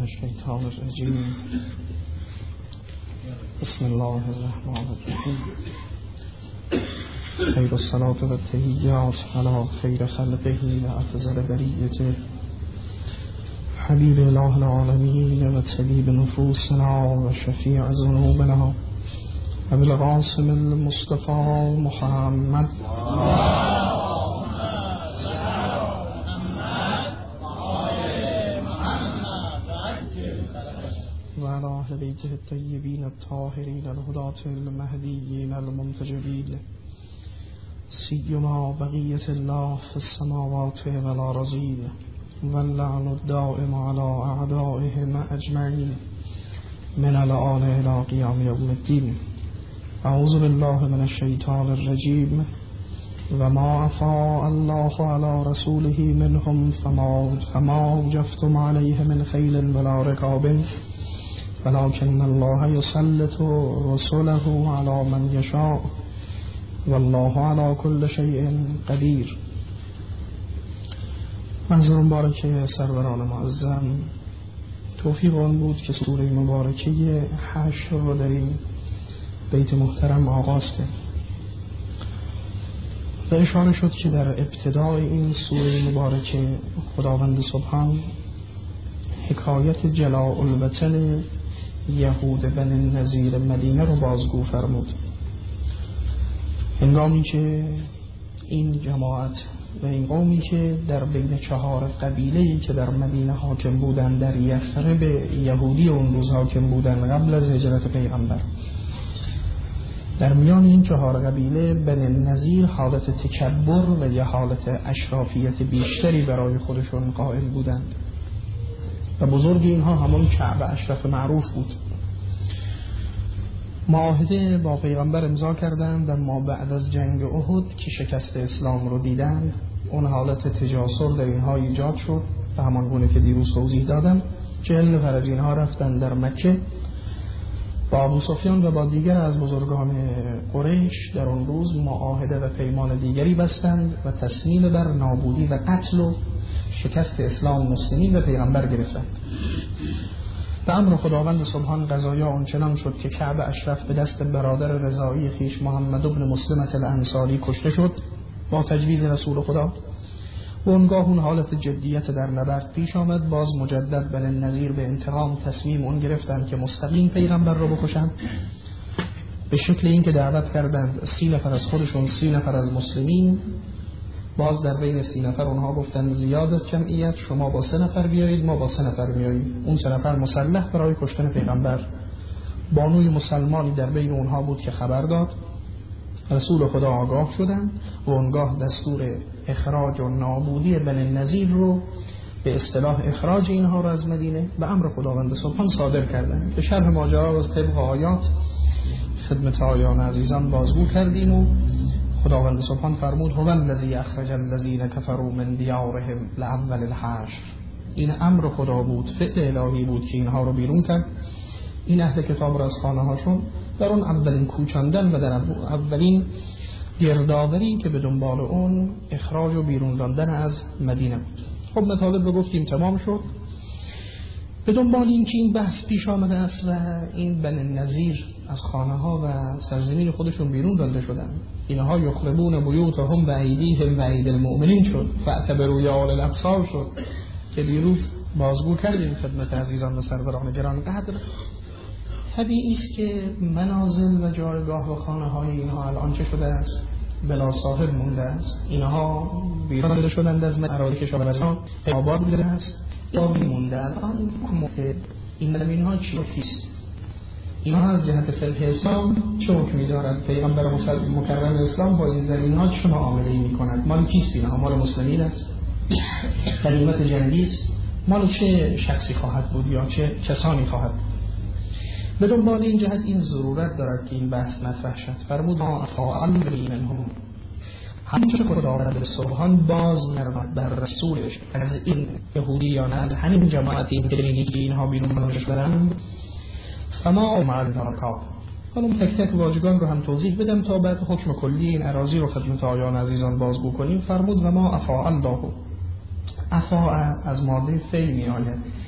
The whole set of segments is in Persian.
الشیطان الرجیم. بسم الله الرحمن الرحیم. خیر الصلاة و التحیات علی خیر خلقه و افضل بریته حبیب اله العالمین و طبیب نفوسنا و شفیع ذنوبنا ابی القاسم المصطفى محمد و علی اهل بیته الطیبین الطاهرین الهداة المهدیین المنتجبین سیما بقیة الله في السماوات والارضین واللعن الدائم على اعدائهم اجمعین من الآن الى قیام یوم الدین. اعوذ بالله من الشیطان الرجیم. و ما افاء الله على رسوله منهم فما وجفتم عليه من خیل ولا رکاب ولكن الله يسلط رسله على من يشاء والله على كل شيء قدیر. منظور مبارکه سروران معظم توفیق آن بود که سوره مبارکه حشر رو در این بیت محترم آغاز کرد و اشاره شد که در ابتدای این سوره مبارکه خداوند سبحان حکایت جلاء الوطن یهود بن النضیر مدینه رو بازگو فرمود. هنگامی که این جماعت و این قومی که در بین 4 قبیله‌ای که در مدینه حاکم بودند، در یثرب یهودی اون روز حاکم بودند قبل از هجرت پیغمبر، در میان این 4 قبیله بن النضیر حالت تکبر و یه حالت اشرافیت بیشتری برای خودشون قائل بودند و بزرگ اینها همون کعب اشرف معروف بود. معاهده با پیغمبر امضا کردند، اما بعد از جنگ احد که شکست اسلام رو دیدند، اون حالت تجاسر در اینها ایجاد شد و همان گونه که دیروز توضیح دادم 40 نفر از اینها رفتن در مکه با ابو سفیان و با دیگر از بزرگان قریش در اون روز معاهده و پیمان دیگری بستند و تصمیم بر نابودی و قتل و شکست اسلام مسلمین و پیغمبر گرفتند. به امر خداوند سبحان قضایا آنچنان شد که کعب اشرف به دست برادر رضایی خویش محمد بن مسلمة الانصاری کشته شد با تجویز رسول خدا. و اونگاه اون حالت جدیت در نبرد پیش آمد. باز مجدد بن النضیر به انتقام تصمیم اون گرفتند که مستقیم پیغمبر رو بکشند، به شکل این که دعوت کردند 30 نفر از خودشون 30 نفر از مسلمین. باز در بین 30 نفر اونها گفتند زیاد از جمعیت، شما با 3 نفر بیایید، ما با 3 نفر میاییم. اون 3 نفر مسلح برای کشتن پیغمبر. بانوی مسلمانی در بین اونها بود که خبر داد، رسول خدا آگاه شدند و اونگاه دستور اخراج و نابودی بن النضیر رو به اصطلاح اخراج اینها رو از مدینه به امر خداوند سبحان صادر کردند. به شرح ماجرا از طبق آیات خدمت آیان عزیزان بازگو کردیم و خداوند سبحان فرمود هو الذی اخرج الذین کفروا من دیارهم لاول الحشر. این امر خدا بود، فعل الهی بود که اینها رو بیرون کرد، این اهل کتاب را از خانه هاشون در اون اولین کوچاندن و در اولین گردآوری که به دنبال اون اخراج و بیرون راندن از مدینه بود. خب مطالب رو گفتیم تمام شد. به دنبال این که این بحث پیش آمده است و این بن النضیر از خانه ها و سرزمین خودشون بیرون رانده شدن، اینها یخربون بیوتهم بایدیهم و ایدی المؤمنین شد، فاعتبروا یا اولی الابصار شد که دیروز بازگو کردیم خدمت عزیزان و سروران گرانقدر. طبیعی است که منازل و جایگاه و خانه های اینها الان چه شده است؟ بلا صاحب مونده است. اینها بیرون رانده شدند از اراضی کشاورزان، آباد بوده است یا مونده. الان این زمین‌ها چیست؟ اینها از جهت فقه اسلام چه حکمی دارد؟ پیغمبر مکرم اسلام با این زمین‌ها چه معامله‌ای می‌کند؟ مال کیست اینها؟ مال مسلمین است؟ غنیمت جنگی است؟ مال چه شخصی خواهد بود یا چه کسانی خواهد بود؟ به دنبال این جهت این ضرورت دارد که این بحث مطرح شد. فرمود ما اطاع منهم، همچه خداوند سبحان باز نرمد بر رسولش از این یهودیان، از همین جماعتی که اینها بیرون برش برند، فما مع الرکاب. حالا تک تک واژگان رو هم توضیح بدم تا بعد حکم کلی این اراضی رو خدمت آیان عزیزان بازگو کنیم. فرمود و ما افاء الله. افاء از ماده فعل می آید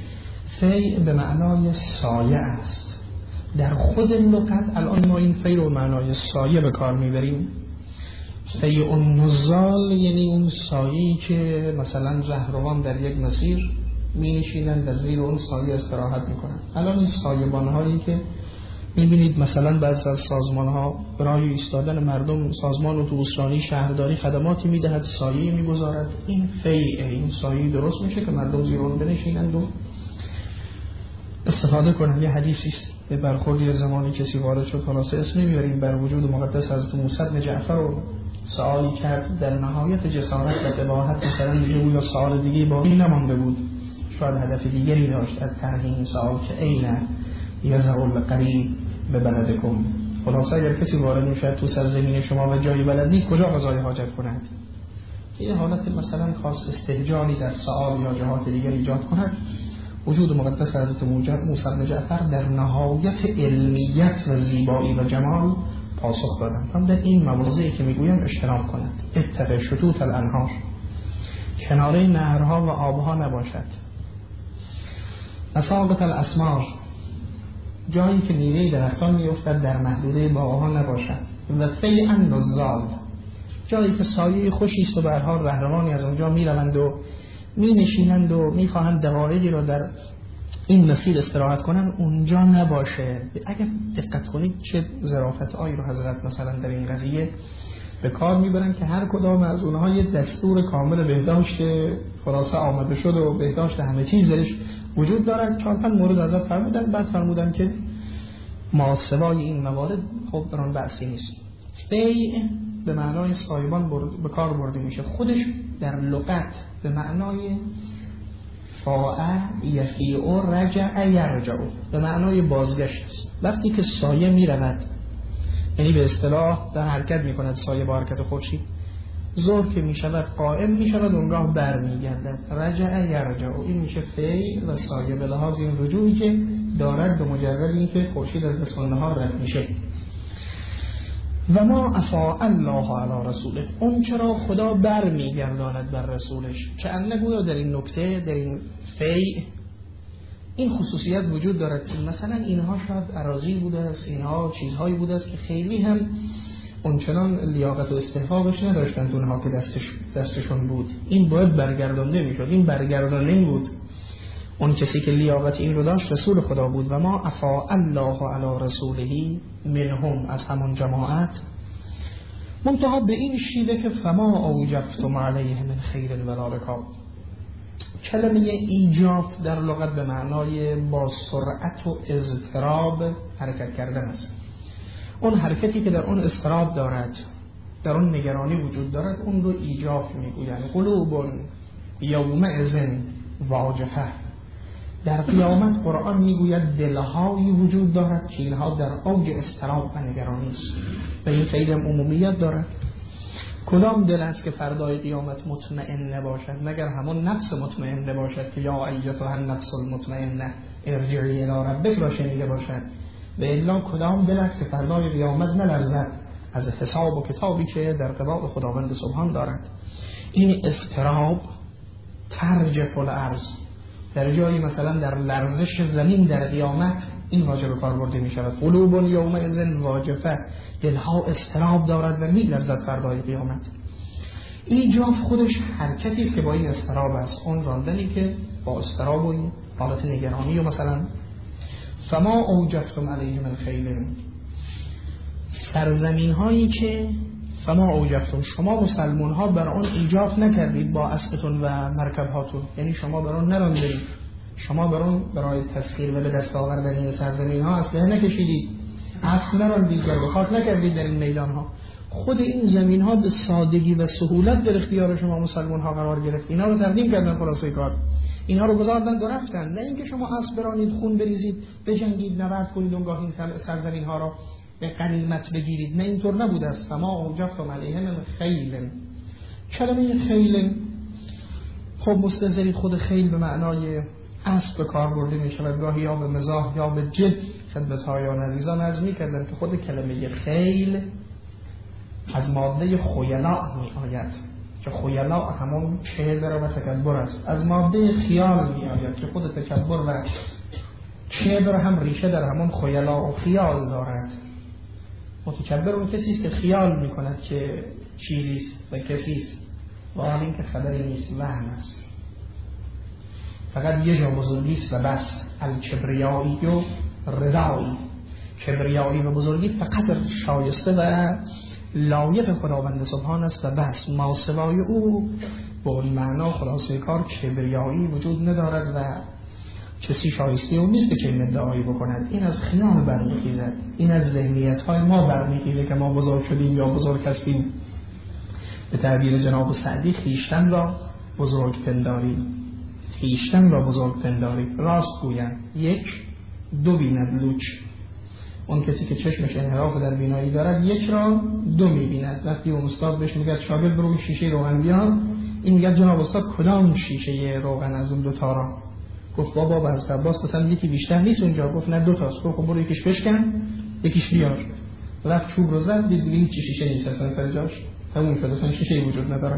فی به معنای سایه است. در خود لغت الان ما این فی رو معنای سایه به کار میبریم. فی اون نزال یعنی اون سایه‌ای که مثلا رهروان در یک مسیر می نشینند و زیر اون سایه استراحت میکنند. الان این سایبان هایی که میبینید مثلا بعضی از سازمان ها برای ایستادن مردم، سازمان اتوبوسرانی شهرداری خدماتی میدهد، سایه میگذارد، این فیعه، این سایه درست میشه که مردم زیر اون بنشینند و استفاده کنند. یه حدیثی است به برخوردی زمانی کسی وارد شد، خلاصه اسم نمیبریم، بر وجود مقدس حضرت موسی بن جعفر رو سوالی کرد، در نهایت جسارت و قباحت مثلا میگه او یا سوال دیگه باقی نمانده بود، شاید هدف دیگری داشت از طرح این سوال که این یزع القریب به بلدکم. خلاصه اگر کسی وارد میشه تو سرزمین شما و جایی بلد نیست کجا قضای حاجت کند؟ یه حالت مثلا خاص استهجانی در سوال یا جهات دیگر ایجاد کند. وجود مقدس حضرت موسی بن جعفر در نهایت علمیت و زیبایی و جمال پاسخ دادند. هم در این مواضعی که میگویم اجتناب کنند. اتق شطوط الانهار، کناره نهرها و آبها نباشد. مساقط الاسمار، جایی که میوه درختان میافتد در محدوده باغها نباشد. و فیعا نزال، جایی که سایه خوشی است و به هر حال رهروانی از اونجا میروند و مینشینند و میخواهند دقایقی را در این مسیر استراحت کنند، اونجا نباشه. اگر دقت کنید چه ظرافت آیی رو حضرت مثلا در این قضیه به کار میبرن که هر کدام از اونها یه دستور کامل بهداشت خلاصه آمده شد و بهداشت همه چیز درش وجود دارد. 4-5 مورد حضرت فرمودن، بعد فرمودن که ما سوای این موارد خب بران بحثی نیست. فیع به معنای سایبان به کار برده میشه. خودش در لغت به معنای فاعل یفیع رجع یرجع، به معنای بازگشت است. وقتی که سایه میرود، یعنی به اصطلاح در حرکت میکند، سایه با حرکت خورشید، ظهر که میشود قائم میشود، اونگاه بر میگردد، رجع یرجع، این میشه فعل و سایه به لحاظ این رجوعی که دارد به مجرد اینکه خورشید از بسانه ها رد میشه. و ما افاء الله علی رسوله، اون چرا خدا بر میگرداند بر رسولش. که انگویا در این نکته، در این فیع، این خصوصیت وجود دارد که مثلا اینها شاید اراضی بوده است، اینها چیزهایی بوده است که خیلی هم اونچنان لیاقت و استحقاقش نداشتند اونها که دستشون بود، این باید برگردانده میشد. این برگردانده بود. اون کسی که لیاقت این رو داشت رسول خدا بود. و ما افاء الله علی رسوله منهم، از همون جماعت، منتها به این شیوه که فما اوجفتم علیه من خیل ولا رکاب. کلمه ایجاف در لغت به معنای با سرعت و اضطراب حرکت کردن است. اون حرکتی که در اون اضطراب دارد، در اون نگرانی وجود دارد، اون رو ایجاف میگویند. قلوب یومئذ واجفه، در قیامت قرآن میگوید دلهایی وجود دارد که اینها در اوج اضطراب و نگرانی است و این خیلی هم عمومیت دارد. کدام دل است که فردای قیامت مطمئن نباشد مگر همون نفس مطمئن باشد که یا ایتها النفس المطمئنه ارجعی الی ربک را شنیده باشد. و الا کدام دل است که فردای قیامت نلرزد از حساب و کتابی که در قبال خداوند سبحان دارد. این اضطراب ترجف الارض، در جایی مثلا در لرزش زمین در قیامت این واژه به کار برده می شود. قلوب یومئذ واجفه، دلها اضطراب دارد و می لرزد فردای قیامت. ایجاف خودش حرکتی است که با این اضطراب است، اون راندنی که با اضطراب و این حالت نگرانی و مثلا فما اوجفتم علیه من خیل، سرزمین هایی که فما اوجفتم، شما مسلمان ها بر آن ایجاف نکردید با اسبتون و مرکب هاتون، یعنی شما بر آن نراندید، شما بر آن برای تسخیر و به دست آوردن این سرزمین ها اسلحه نکشیدید، اسب نراندید، ضرب خاک نکردید در این میدان ها. خود این زمین ها به سادگی و سهولت در اختیار شما مسلمان ها قرار گرفت. اینا رو تقدیم کردن خلاصه کار، اینا رو گذاردن و رفتن. نه اینکه شما اسب برانید، خون بریزید، بجنگید، نبرد کنید، اونگاه این سرزمین ها را به غنیمت بگیرید. نه اینطور نبوده است. فما اوجفتم علیه من خیل، کلمه خیل خب مستظری خود خیل به معنای اسب به کار برده می شود، گاهی یا به مزاح یا به جد. خدمت‌های عزیزان عرض می کردن که خود کلمه خیل از ماده خیلاء می آید. که خیلا همون کبر و تکبر است. از ماده خیال می آید که خود تکبر و کبر هم ریشه در همون خیلا و خیال دارد. متکبر اون کسی است که خیال می کند که چیزی است و کسی است و آن این که خبری نیست، وهم است، فقط یه جا بزرگی است و بس. الکبریایی و رضایی، کبریایی و بزرگی فقط شایسته و لایق خداوند سبحان است و بس. ما سوای او به اون معنا خلاصه کار کبریایی وجود ندارد و کسی شایسته اون نیست که چنین ادعایی بکند. این از خیال برمیخیزد، این از ذهنیت های ما برمیخیزه که ما بزرگ شدیم یا بزرگ هستیم. به تعبیر جناب سعدی خیشتن را بزرگ پنداری، خیشتن را بزرگ پنداری. راست گویند یک دو بیند لوچ. اون کسی که چشمش انحراف در بینایی دارد یک را دو میبیند. وقتی اون استاد بهش میگه شاگرد برو شیشه روغن بیار، این میگه جناب استاد کدام شیشه روغن از اون دوتا را؟ گفت بابا از عباس مثلا یکی بیشتر نیست اونجا. گفت نه دو تاست. گفت برو یکیش بشکن یکیش بیار. وقت چوب رو زد دید هیچ شیشه نیست اصلا سر جاش، همون شده اصلا شیشه وجود نداره.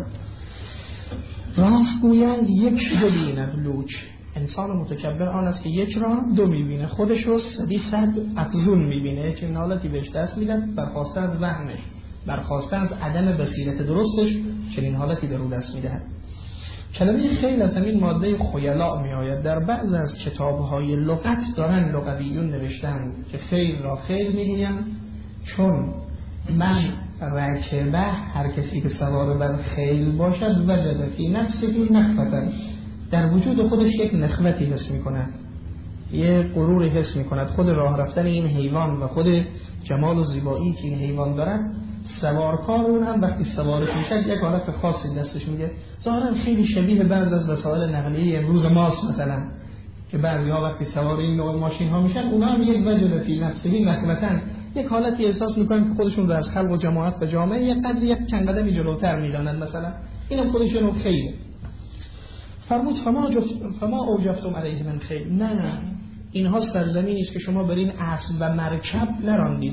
راست گویند یک دو بیند لوچ. انسان متکبر آن است که یک را دو میبینه، خودش رو 100 افزون میبینه. چه حالتی بهش دست میدن برخواسته از وهمش، برخواسته از عدم بصیرت درستش، چنین حالتی در او دست میدهد. کلمه خیل از همین ماده خیلا می آید. در بعض از کتاب‌های لغت دارن لغویون نوشتن که خیل را خیل میگویند چون من رکبه، هر کسی که سوار بر خیل باشد وجد فی نفسه نخوة، در وجود خودش یک نخوتی حس میکند، یه غروری حس میکند. خود راه رفتن این حیوان و خود جمال و زیبایی که این حیوان دارد، سوارکار اون هم وقتی سوارش میشد یک حالت خاصی دستش میگه. ظاهرا خیلی شبیه بعض از وسایل نقلیه امروز ماست مثلا، که بعضی ها وقتی سوار این نوع ماشین ها میشن اونا هم یک وجد فی نفسه نخوة، یک حالتی احساس میکنن که خودشون رو از خلق و جماعت و جامعه یک چند قدمی جلوتر میدانند مثلا. اینم خودشون خیلی فرمود فما اوجفتم علیه من خیل. نه اینها سرزمینی است که شما بر این اسب و مرکب نراندید،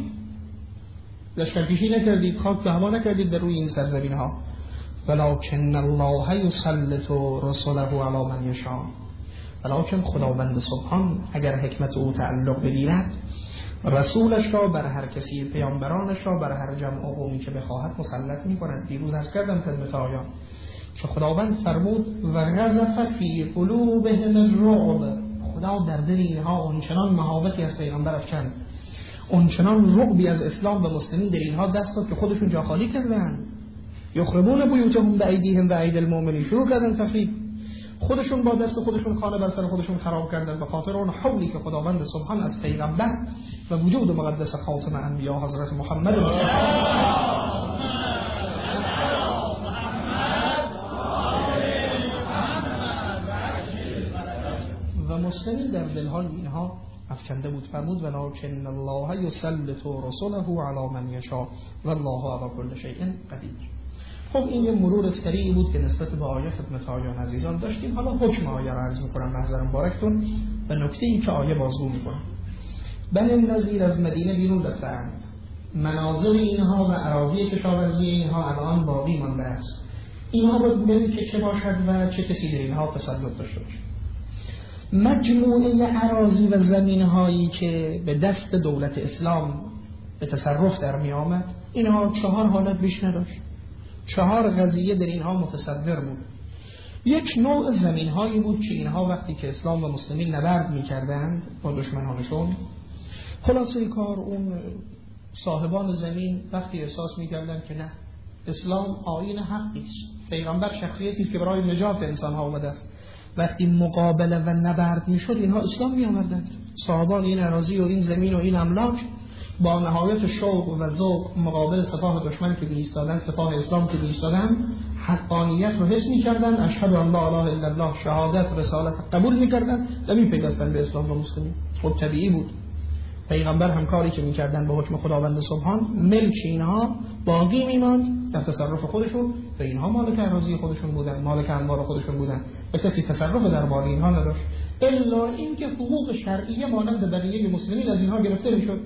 لشکرکشی نکردید، خاک به هوا نکردید در روی این سرزمین ها. ولکن الله یسلط رسله علی من یشاء، ولکن خداوند سبحان اگر حکمت او تعلق بگیرد رسولش را بر هر کسی، پیامبرانش را بر هر جمع و قومی که بخواهد مسلط می‌کند. دیروز عرض کردم خدمت آیان که خداوند فرمود و قذف فی قلوبهم الرعب، خدا در دل اینها اونچنان مهابتی از پیغمبر افکند، اونچنان رعبی از اسلام و مسلمین در اینها دست داد که خودشون جا خالی کردن. یخربون بیوتهم بایدیهم و ایدی المؤمنین، شروع کردن تخریب، خودشون با دست خودشون خانه بر سر خودشون خراب کردن به خاطر اون حولی که خداوند سبحان از پیغمبر و وجود مقدس خاتم انبیا حضرت محمد و مسلمین در دلهای اینها افکنده بود. فرمود ولکن الله یسلط رسله علی من یشاء والله علی کل شیء قدیر. خب این یه مرور سریعی بود که نسبت به آیه خدمت آیان عزیزان داشتیم. حالا حکم آیه را عرض میکنم محضر مبارکتون و نکته‌ای که آیه بازگو میکنه. بنی النضیر از مدینه بیرون رفتند، مناظر اینها و اراضی کشاورزی اینها الان باقی مانده است. اینها باید ببینید که چه باشد و چه کسی در اینها تسلط داشته باشه. مجموعه اراضی و زمین‌هایی که به دست دولت اسلام به تصرف در می آمد، اینها 4 حالت بیش نداشت. 4 قضیه در اینها متصور بود. یک نوع زمین‌هایی بود که اینها وقتی که اسلام و مسلمین نبرد می‌کردند با دشمنانشون، خلاصه کار اون صاحبان زمین وقتی احساس می‌کردند که نه، اسلام آیین حقی است، پیغمبر شخصیتی است که برای نجات انسان‌ها اومده است، وقتی مقابله و نبرد می‌شد اینها اسلام می‌آوردند. صاحبان این اراضی و این زمین و این املاک با نهایت شوق و ذوق مقابل سپاه دشمن که ایستادن، سپاه اسلام که ایستادن، حقانیت رو حس می‌کردن، اشهد ان لا اله الا الله، شهادت رسالت قبول می‌کردن و می‌پیوستن به اسلام و مسلمین. خب طبیعی بود. پیغمبر هم کاری که می‌کردن به حکم خداوند سبحان، ملک اینها باقی می‌ماند در تصرف خودشون و اینها مالک اراضی خودشون بودن، مالک انبار خودشون بودن و کسی تصرف درباره اینها نداشت الا اینکه حقوق شرعیه مانند بقیه مسلمین از اینها گرفته می‌شد.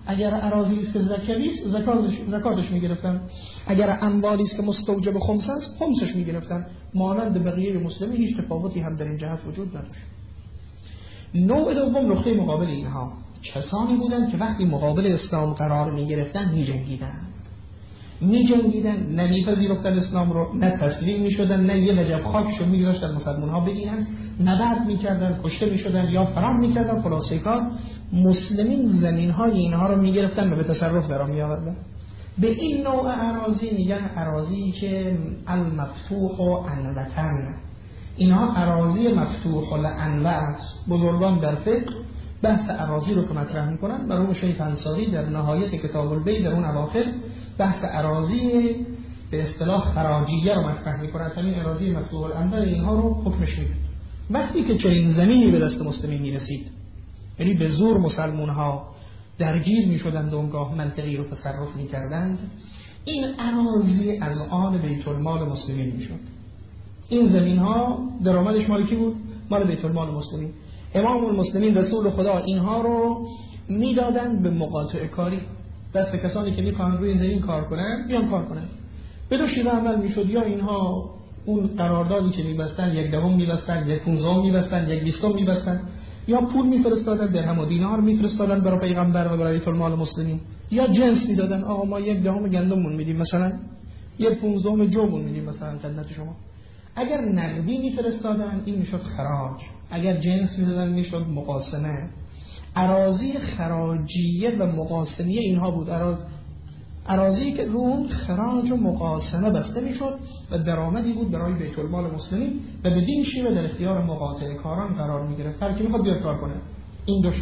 اگر اراضی است که زکوی است زکاتش میگرفتن، اگر اموالی است که مستوجب خمس است خمسش میگرفتن. مانند بقیه مسلمین هیچ تفاوتی هم در این جهت وجود نداشت. نوع دوم نقطه مقابل اینها کسانی بودند که وقتی مقابل اسلام قرار میگرفتن میجنگیدن، نه میپذیرفتن اسلام رو، نه تسلیم میشدن، نه یه وجب خاکشو میگذاشتن مسلمان ها بگیرن، نبرد میکردن، کشته میشدن یا فرار میکردن. خلاصه کار مسلمین زمین های اینها رو میگرفتن و به تصرف در میآوردن. به این نوع اراضی میگن اراضی که المفتوح و انوتن. اینها اراضی مفتوح و انوع است. بزرگان در فقه بحث اراضی رو که مطرح میکنن، مرحوم شیخ انصاری در نهایت کتاب البیع در اون اواخر بحث اراضی به اصطلاح خراجیه رو مطرح میکنن. همین اراضی مفتوح الانوع اینها رو حکمش میده. وقتی که چنین زمینی به دست مسلمین میرسید، یعنی به زور مسلمان ها درگیر میشدند و اونگاه منطقی رو تصرف میکردند، این اراضی از آن بیت المال مسلمین میشد. این زمین ها درآمدش مال کی بود؟ مال بیت المال مسلمین. امام المسلمین رسول خدا اینها رو میدادند به مقاطع کاری، دست کسانی که میخوان روی زمین کار کنن بیان کار کنن. به دو شیوه عمل میشد. یا اینها اون قراردادی که میبستن 1/10 میبستن، 1/15 میبستن، 1/20 میبستن، یا پول میفرستادن درهم و دینار میفرستادن برای پیغمبر و برای بیت المال مسلمین، یا جنس میدادن. آقا ما 1/10 گندممون میدیم، مثلا 1/15 جومون میدیم مثلا خدمت شما. اگر نقدی میفرستادن این میشد خراج، اگر جنس میدادن میشد مقاسمه. اراضی خراجیه و مقاسمیه اینها بود. اراضی که روم خراج و مقاسمه بسته میشد و درآمدی بود برای بیت المال مسلمین و بدین شیوه در اختیار مقاطع کاران قرار میگرفت. هر کی میخواد بیاد کار کنه. این دو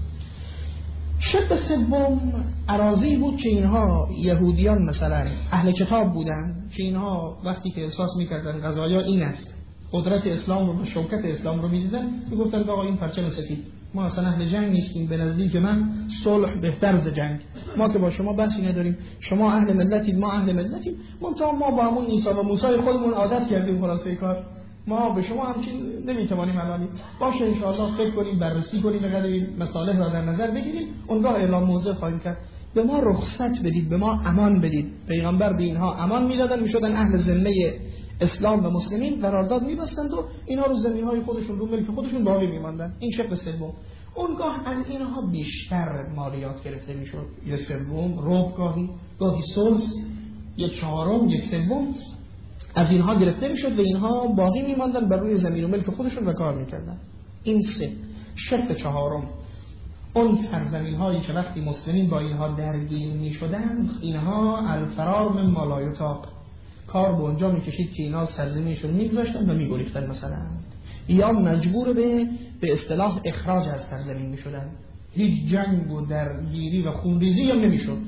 شق سوم اراضی بود که اینها یهودیان مثلا اهل کتاب بودن که اینها وقتی که احساس میکردن قضایا این است، قدرت اسلام و شوکت اسلام رو میدیدن، میگفتن آقا این پرچم سفید، ما اصلا اهل جنگ نیستیم، به نزدیک من صلح بهتر از جنگ، ما که با شما بحثی نداریم، شما اهل ملتید ما اهل ملتیم، منتها ما با همون عیسی و موسی خودمون عادت کردیم. خلاصه کار ما به شما همچین نمیتوانیم الانی. باشه ان شاء الله فکر کنیم، بررسی کنیم، بقدر این مصالح را در نظر بگیریم، اونجا اعلام موضع خواهیم کرد. به ما رخصت بدید، به ما امان بدید. پیغمبر به اینها امان میدادن، میشدن اهل ذمه اسلام و مسلمین، قرارداد میبستند و اینها رو زمینهای خودشون رو ملک خودشون باقی میماندن. این شق سوم. اونگاه از اینها بیشتر مالیات گرفته میشد. یک سوم، ربع گاهی ثلث، یک چهارم، یک سوم از اینها گرفته میشد و اینها باقی میماندن بر روی زمین و ملک خودشون و کار میکردن. این سه. شق چهارم، اون سرزمین هایی که وقتی مسلمین با اینها درگیر میشدن، اینها الفرار من ما لا یطاق، کار به اونجا میکشید که اینا سرزمینشون میگذاشتن و میگریختن مثلا، یا مجبور به اصطلاح اخراج از سرزمین میشدن. هیچ جنگ و درگیری و خونریزی هم نمیشد.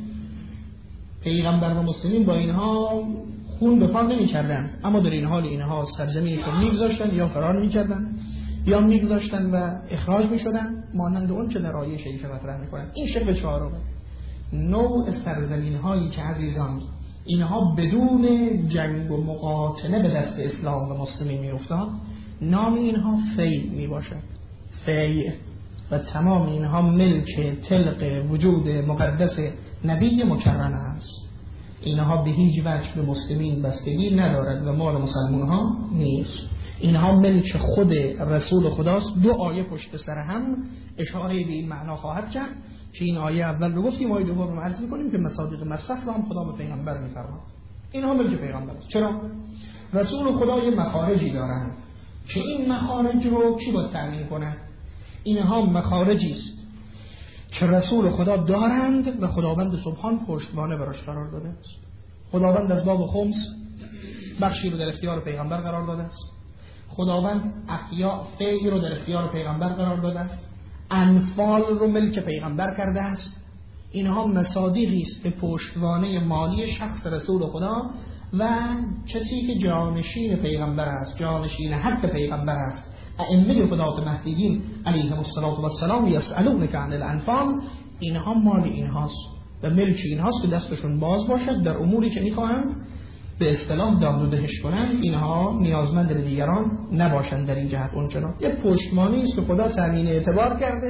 پیغمبر و مسلمین با اینها خون به پا نمی‌کردن، اما در این حال اینها سرزمینشون میگذاشتن یا فرار میکردن یا میگذاشتن و اخراج میشدن، مانند اون که در آیه شریفه مطرح میکنن. این شق چهارم، نوع سرزمین هایی که عزیزان اینها بدون جنگ و مقاتله به دست اسلام و مسلمین میافتاد، نام اینها فی میباشد. فی و تمام اینها ملک طلق وجود مقدس نبی مکرم است. اینها به هیچ وجه به مسلمین بستگی ندارد و مال مسلمان ها نیست. اینها ملک خود رسول خداست. دو آیه پشت سر هم اشاره به این معنا خواهد کرد که این آیه اول رو گفتیم، آیه دوم رو عرض می‌کنیم که مصادیق مصرف رو هم خدا به پیغمبر می‌فرماید. اینها ملک پیغمبر است. چرا؟ رسول خدا یه مخارجی دارند که این مخارج رو کی باید تأمین کنه؟ اینها مخارجی است که رسول خدا دارند و خداوند سبحان پشتوانه براش قرار داده است. خداوند از باب خمس بخشی رو در اختیار پیغمبر قرار داده است. خداوند احیا فی رو در اختیار پیغمبر قرار داده است. انفال رو ملک پیغمبر کرده است. اینها مصادیقی است به پشتوانه مالی شخص رسول خدا و کسی که جانشین پیغمبر است، جانشین حق پیغمبر است. ائمه خدات مهدیین علیهم السلام یسألونک عن الانفال، اینها مال اینهاست و ملک اینهاست که دستشون باز باشد در اموری که میخواهند به اصطلاح دام و دهش کنند. اینها نیازمند دیگران نباشند در این جهت. اونچنان یک پشتوانه است که خدا تامین اعتبار کرده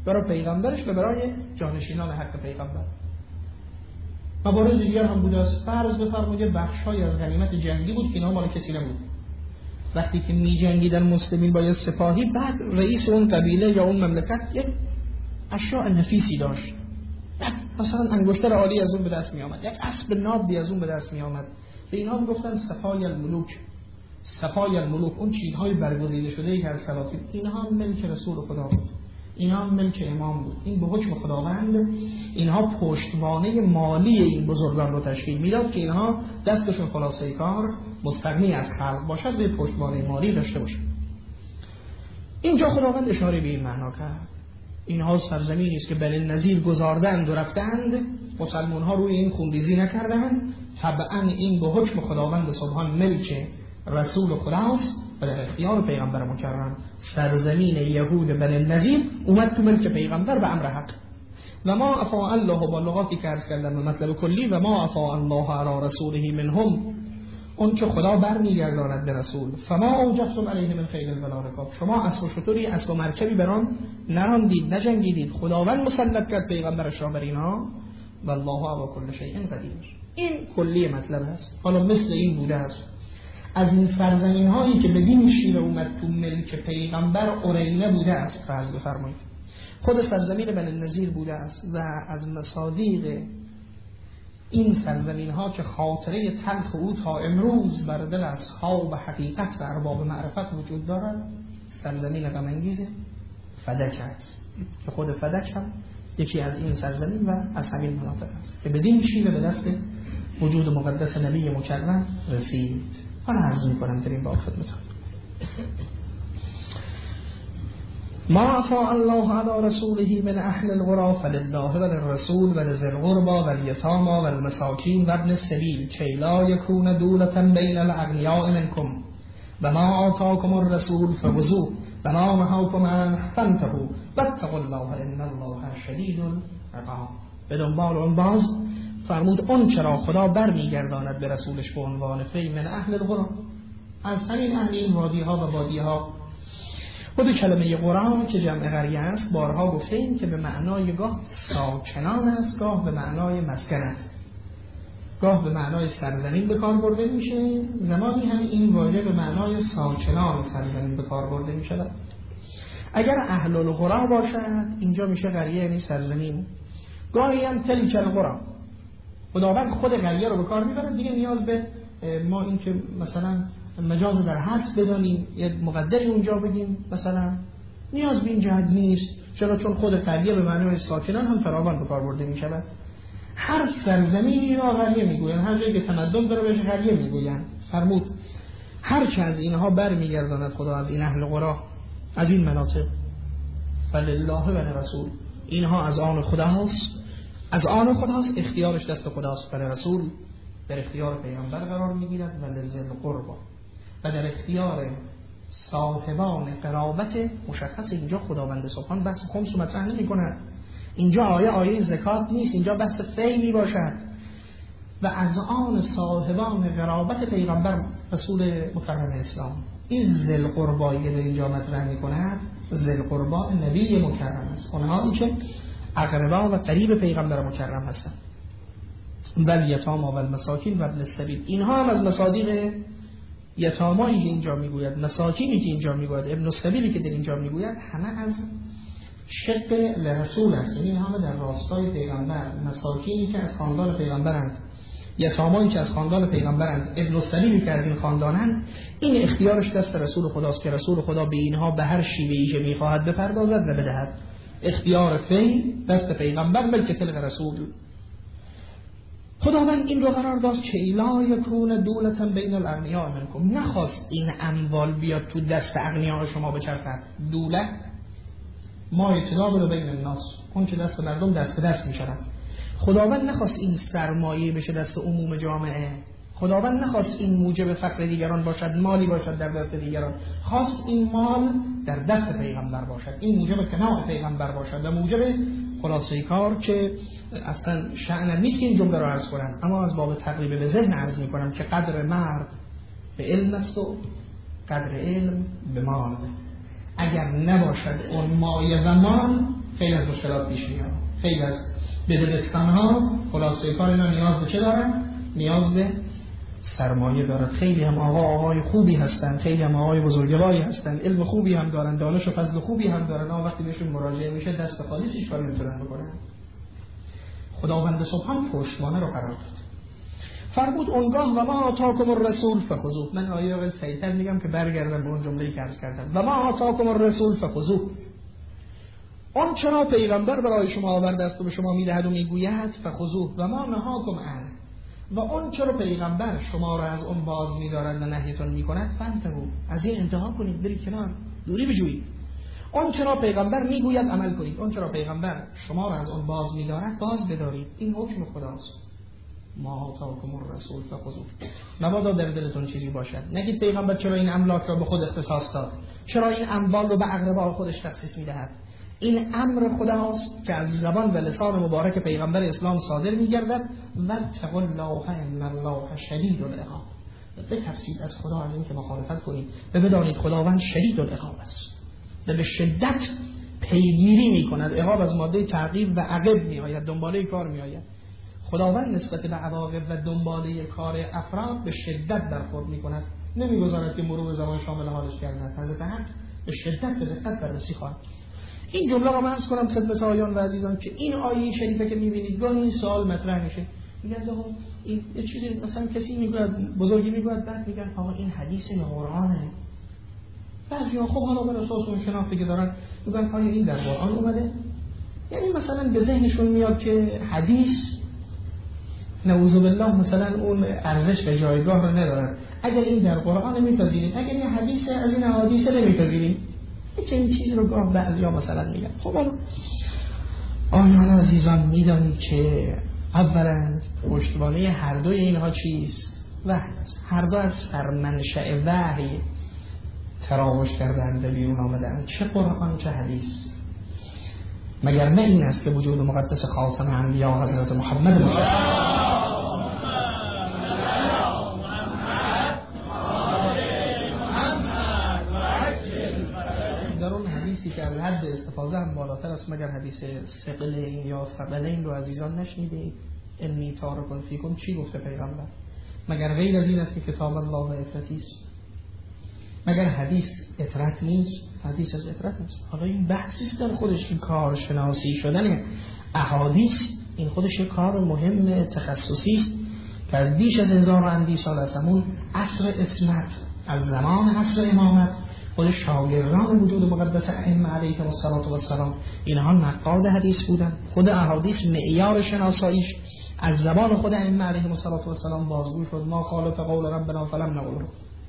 برای پیغمبرش و برای جانشینان حق پیغمبر. موارد دیگر هم بوده است. فرض بفرمایید بخش‌های از غنیمت جنگی بود که اینا مال کسی نبود. وقتی که می‌جنگیدن مسلمین با یه سپاهی، بعد رئیس اون قبیله یا اون مملکت یک اشیاء نفیسی داشت، مثلا انگشتر عالی از اون به دست می آمد، یک اسب نابی از اون به دست می آمد، به اینا میگفتن صفای الملوک. صفای الملوک اون چیزهای برگزیده شده که از سلاطین، اینها ملک رسول خدا بود، اینها ملک امام بود. این به حکم خداوند اینها پشتوانه مالی این بزرگان رو تشکیل میداد که اینها دستشون خلاصه کار مستغنی از خلق باشد، به پشتوانه مالی داشته باشد. اینجا خداوند اشاره به این معنا کرد. اینها سرزمینی است که بنی نظیر گذاردند و رفتند، مسلمان ها روی این خونریزی نکردند، طبعا این به حکم خداوند سبحان ملک رسول خداست و در اختیار پیغمبر مکرم. سرزمین یهود بنی نظیر اومد تو ملک پیغمبر به امر حق. و ما افاء الله، با لغاتی که عرض کردم به مطلب کلی، و ما افاء الله علی رسوله منهم، اون که خدا برمیگرداند به رسول. فما اوجفتم علیه من خیل ولا رکاب، شما اسب و شتری، اسب و مرکبی بران نراندید، نجنگیدید. خداوند مسلط کرد پیغمبرش را بر اینها. والله علی کل شیء قدیر. این کلی مطلب است. حالا مثل این بوده است از این سرزمین هایی که بدین شیوه اومد تو ملک پیغمبر، اورینه بوده است. فرض بفرمایید خود سرزمین بنی نظیر بوده است و از مصادیق این سرزمین ها که خاطره تلخ او تا امروز بر دل اصحاب حقیقت و ارباب معرفت وجود دارد، سرزمین غم انگیز فدک است که خود فدک هم یکی از این سرزمین و از همین مناطق است که بدین شیوه به دست وجود مقدس نبی مکرم رسید. حالا عرض میکنم در این باب خدمتتون. ما افاء الله علی رسوله من اهل القرى فلله وللرسول ولذي القربى والیتامى والمساکین وابن السبیل کی لا یکون دولة بین الاغنیاء منکم و ما آتاکم الرسول فخذوه و ما نهاکم عنه فانتهوا واتقوا الله ان الله شدید العقاب. به دنبال اون باز فرمود اون چرا خدا برمیگرداند به رسولش به عنوان فی من اهل القرى، از همین اهل این وادی ها و بادی ها. خود کلمه قرآن که جمع قریه است بارها گفتیم که به معنای گاه ساکنان است، گاه به معنای مسکن است، گاه به معنای سرزمین به کار برده میشه، زمانی هم این واژه به معنای ساکنان سرزمین به کار برده میشه. اگر اهل القرى باشد اینجا میشه قریه یعنی سرزمین. گاهی هم تلک القرى، خداوند خود قریه رو به کار میبره، دیگه نیاز به ما این که مثلا مجاز در حذف بدانیم یه مقدری اونجا بگیم مثلا نیاز به این جهت نیست. چرا؟ چون خود قریه به معنای ساکنان هم فراوان به کار برده می شود. هر سرزمینی را قریه میگویند، هر جایی که تمدن داره بهش قریه میگویند. فرمود هر چه از اینها برمیگرداند خدا از این اهل قرى، از این مناطق، فلله و رسول، اینها از آن خداست، از آن خداست، اختیارش دست خداست. برای رسول در اختیار پیامبر قرار میگیرد و لذی القربى و در اختیار صاحبان قرابت مشخص. اینجا خداوند سبحان بحث خمس مطرح نمی کند، اینجا آیه زکات نیست، اینجا بحث فی می باشد. و از آن صاحبان قرابت پیغمبر رسول مکرم اسلام. این ذی القربی که در اینجا مطرح می کند، ذی القربی نبی مکرم است، اونها که اقربا و قریب پیغمبر مکرم هستند. بل یتاما و المساکین و ابن السبیل، اینها هم از مصادیق یتامایی که اینجا میگوید، مساکینی که اینجا میگوید، ابن السبیلی که در اینجا میگوید، همه از شق لرسول است، یعنی همه در راستای پیغمبر. مساکینی که از خاندان پیغمبرند، یتامایی که از خاندان پیغمبرند، ابن السبیلی که از این خاندانند. این اختیارش دست رسول خداست که رسول خدا به اینها به هر شیوهی که میخواهد بپردازد و بدهد. اختیار فی دست پیغمبر، ملک تلق رسول. خداوند این رو قرار داد که لا یکون دولة بین الاغنیاء منکم، نخواست این اموال بیاد تو دست اغنیاء شما بچرخد. دوله ما یتداول بین الناس، اون که دست مردم دست دست میشود. خداوند نخواست این سرمایه بشه دست عموم جامعه. خداوند نخواست این موجب فقر دیگران باشد، مالی باشد در دست دیگران. خواست این مال در دست پیغمبر باشد، این موجب کناع پیغمبر باشد و موجب خلاصه کار که اصلا شأن نیست که این جمله را عرض کنم، اما از باب تقریب به ذهن عرض می کنم که قدر مرد به علم است و قدر علم به مال. اگر نباشد اون مایه و مال، خیلی از مشکلات پیش میاد. خیلی از بدبستان‌ها خلاصه کار اینا نیاز به چه دارن؟ نیاز به سرمایه دارن. خیلی هم آقای خوبی هستن، خیلی هم آقای بزرگواری هستن، علم خوبی هم دارن، دانش و فضل خوبی هم دارن، اما وقتی بهشون مراجعه میشه دست خالی هیچ کاری نمیتونن بکنن. خداوند سبحان پشتوانه رو قرار داد. فرمود اونگاه و ما آتاکم الرسول فخذوه. من آیه رو سریع‌تر میگم که برگردم به اون جمله‌ای که عرض کردم. و ما آتاکم الرسول فخذوه. آن چرا پیغمبر برای شما آورده است و به شما میدهد و میگوید فخذوه و ما نهاکم عنه. و آن چرا پیغمبر شما را از اون باز می‌دارد و نهیتون می‌کند فانتهوا. از این انتها کنید، برید کنار، دوری بجویید. آن چرا پیغمبر میگوید عمل کنید. آن چرا پیغمبر شما را از اون باز می‌دارد باز بدارید. این حکم خداست. ما آتاکم الرسول فخذوه. مبادا در دلتون چیزی باشد، نگید پیغمبر چرا این املاک را به خود اختصاص داد، چرا این اموال رو به اقربا خودش تخصیص می‌دهد. این امر خداست که از زبان و لسان مبارک پیغمبر اسلام صادر می‌گردد. و اتقوا الله ان الله شدید العقاب. بترسید از خدا از این که مخالفت کنید و بدانید خداوند شدید العقاب است و به شدت پیگیری می‌کند. عقاب از ماده تعقیب و عقب می‌آید، دنباله کار می‌آید. خداوند نسبت به عواقب و دنباله کار افراد به شدت برخورد می‌کند، نمی‌گذارد که مرور زمان شامل حالش گردد. حضرت حق به شدت به دقت بررسی خواهد. این جمله رو من عرض کنم خدمت آیان و عزیزان که این آیه شریفه که می‌بینید گاهی این سوال مطرح میشه، میگن این یه چیزی مثلا کسی میگوید بزرگی میگوید بعد میگن آقا این حدیث قرآنه. بعضیا خب حالا بر اساس اون شناختی که دارن میگن آیا این در قرآن اومده؟ یعنی مثلا به ذهنشون میاد که حدیث نعوذ بالله مثلا اون ارزش و جایگاه رو نداره. اگر این در قرآن میپذیریم، اگر این حدیث از این احادیث نمیپذیریم. هیچ این چیزی رو گاه بعضیا مثلا میگن. خب حالا آیان عزیزان میدانید که اولا پشتوانه هر دوی اینها چیست؟ وحی است. هر دو از سرمنشأ وحی تراوش کردند و بیرون آمدند، چه قرآن چه حدیث. مگر نه این است که وجود مقدس خاتم انبیا حضرت محمد مصطفی در اون حدیثی که از حد استفاده هم بالاتر است، مگر حدیث ثقلین یا ثقلین رو عزیزان نشنیدید؟ انی تارکون فیکم چی گفته پیغمبر؟ مگر غیر از این است که کتاب الله اطرتی است؟ مگر حدیث اطرت نیست؟ حدیث از اطرت است. حالا این بحثی است در خودش که کارشناسی شدن احادیث این خودش کار مهم تخصصی است که از بیش از 1000 اندی سال از همون عصر اسمت، از زمان عصر امامت، خود شاگردان وجود مقدس ائمه علیهم السلام اینها نقاد حدیث بودن. خود احادیث معیار شناساییش از زبان خود ائمه علیهم السلام بازگو شد. ما خالف قول ربنا فلم نقوله.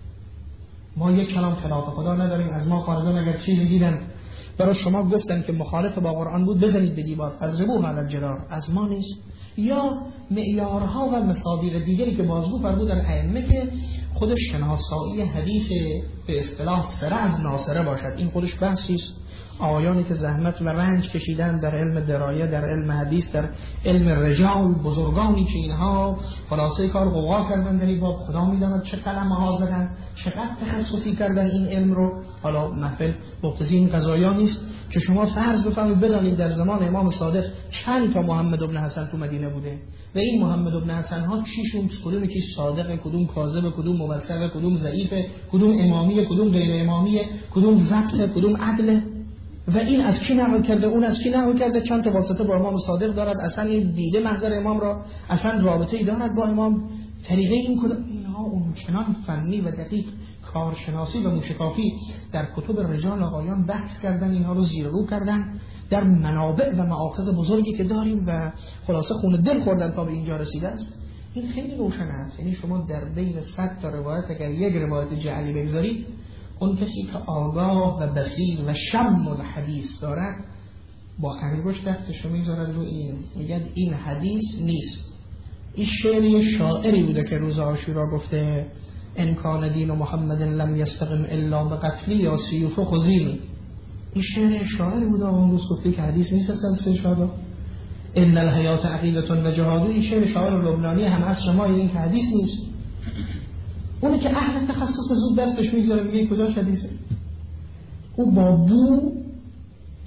ما یک کلام خلاف خدا نداریم. از ما خارجان اگر چیزی دیدن برای شما گفتن که مخالف با قرآن بود، بزنید به دیوار، فضربوه علی الجدار. از ما نیست. یا معیارها و مصادیق دیگری که بازگو فرمودن ائمه که خودش شناسایی حدیث به اصطلاح سره از ناصره باشد. این خودش بحثی است. آقایانی که زحمت و رنج کشیدن در علم درایه، در علم حدیث، در علم رجال، بزرگانی که اینها خلاصه کار قوقا کردن در این باب، خدا میداند چه قلم‌ها زدن، چقدر تخصصی کردن این علم رو. حالا محفل مقتضی این قضایا نیست که شما فرض بفرمایید بدانید در زمان امام صادق چند تا محمد ابن حسن تو مدینه بوده و این محمد ابن حسن ها چیشون، کدوم کی صادق، کدوم کاذب، کدوم موثق، کدوم ضعیف، کدوم امامی، کدوم غیر امامی، کدوم ضبط، کدوم عدل، و این از کی نقل کرده، اون از کی نقل کرده، چند تا واسطه با امام صادق دارد، اصلا این دیده محضر امام را، اصلا رابطه‌ای دارد با امام، طریقه این کدوم. اینها اون چنان فنی و دقیق کارشناسی و موشکافی در کتب رجال آقایان بحث کردن، اینها رو زیر رو کردن در منابع و مآخذ بزرگی که داریم و خلاصه خون دل خوردن تا به اینجا رسیده است. این خیلی روشن است. یعنی شما در بین 100 تا روایت اگر یک روایت جعلی بگذارید، اون کسی که آگاه و بصیر و شم الحدیث دارد با انگشت دستش رو میذارد رو این، میگه این حدیث نیست. این شعر شاعری بوده که روز عاشورا گفته ان کان دین محمد لم یستقم الا بقتلی یا سیوف خزیمی. این شعر شاعری بوده اون روز گفته که حدیث نیست اصلا استشهاد. ان الحیات عقیدة و جهاد. این شعر شاعر لبنانی هم از شما این که حدیث نیست. اونی که اهل تخصص زود دستش میگذاره میگه کجا حدیثه. او با بو